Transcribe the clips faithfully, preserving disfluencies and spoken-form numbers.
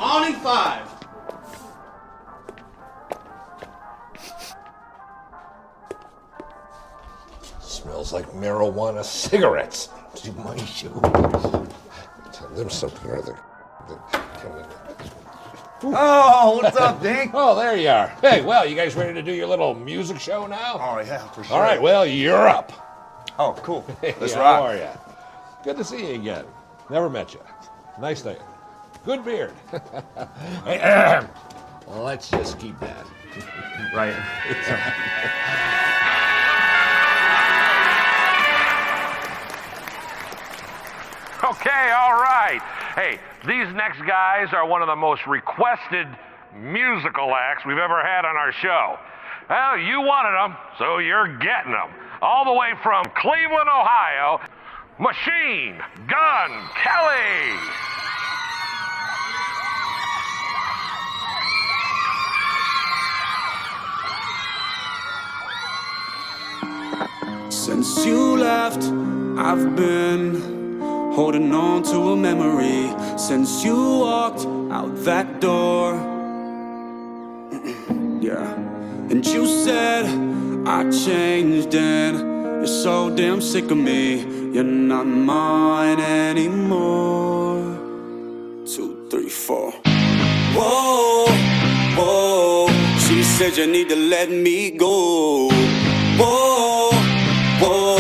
On in five. Smells like marijuana cigarettes. Do you mind you? Tell them something or other. Oh, what's up, Dink? Oh, there you are. Hey, well, you guys ready to do your little music show now? Oh, yeah, for sure. All right, well, you're up. Oh, cool. Let's yeah, rock. How are you? Good to see you again. Never met you. Nice thing. Good beard. Hey, well, let's just keep that. Right. Okay, all right. Hey, these next guys are one of the most requested musical acts we've ever had on our show. Well, you wanted them, so you're getting them. All the way from Cleveland, Ohio, Machine Gun Kelly. Since you left, I've been holding on to a memory. Since you walked out that door, yeah. And you said I changed and you're so damn sick of me. You're not mine anymore. Two, three, four. Whoa, whoa. She said you need to let me go. Whoa, whoa.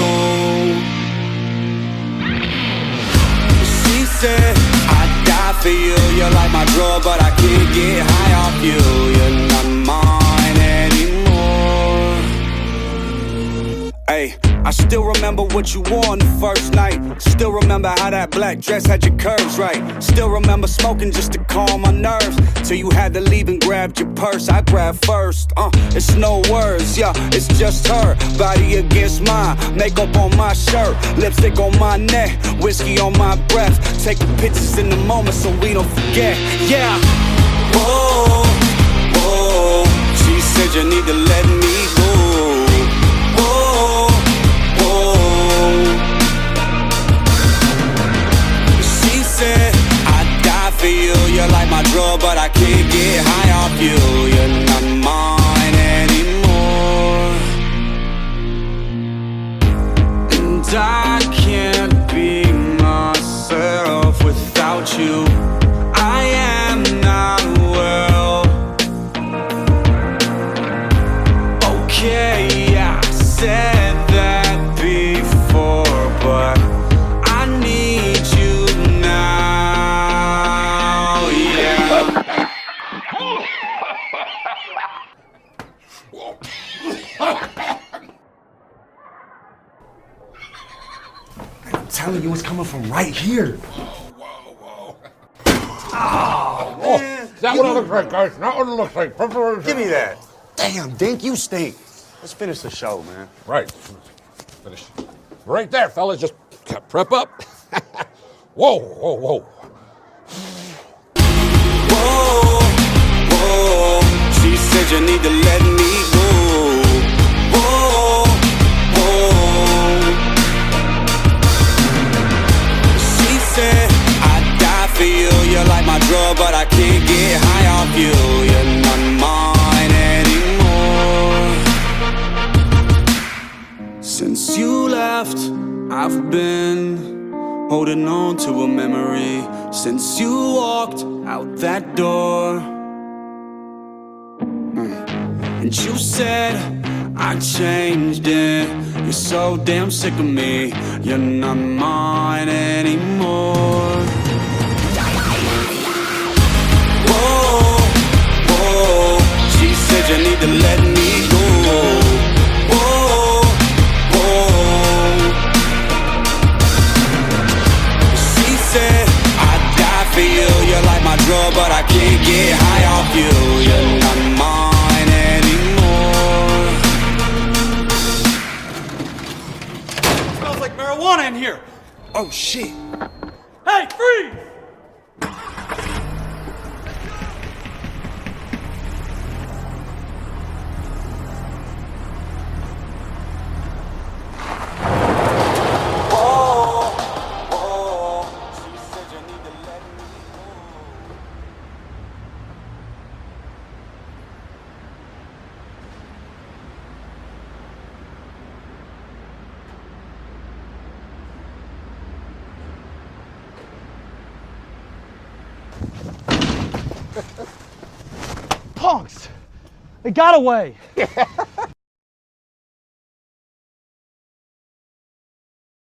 She said I'd die for you. You're like my drug, but I can't get high off you. You're not mine anymore. Hey, I still remember what you wore on the first night. Still remember how that black dress had your curves right. Still remember smoking just to calm my nerves, till you had to leave and grabbed your purse. I grabbed first, uh, it's no words, yeah, it's just her. Body against mine, makeup on my shirt, lipstick on my neck, whiskey on my breath. Taking pictures in the moment so we don't forget, yeah. Whoa, whoa, she said you need to let me go. Whoa, whoa. She said I'd die for you. You're like my drug, but I can't get high off you. You're not mine anymore. And I can't be myself without you. I am not well. Okay, I said that before, but I need you now, yeah. I'm telling you, it's coming from right here. Oh, is that what it looks like, guys? Not what it looks like. Preparation. Give me that. Damn, Dink, you stink. Let's finish the show, man. Right. Finish. Right there, fellas. Just prep up. Whoa, whoa, whoa. Whoa, whoa. She said you need to let me go. Whoa, whoa. She said I'd die for you. You're like my drug, but I can't get high off you. You're not mine anymore. Since you left, I've been holding on to a memory. Since you walked out that door, and you said I changed it. You're so damn sick of me. You're not mine anymore. Whoa, whoa. She said you need to let me go. Whoa, whoa. She said I'd die for you. You're like my drug, but I can't get high off you. You're not mine anymore. Smells like marijuana in here. Oh shit. Hey, freeze! Punks! They got away!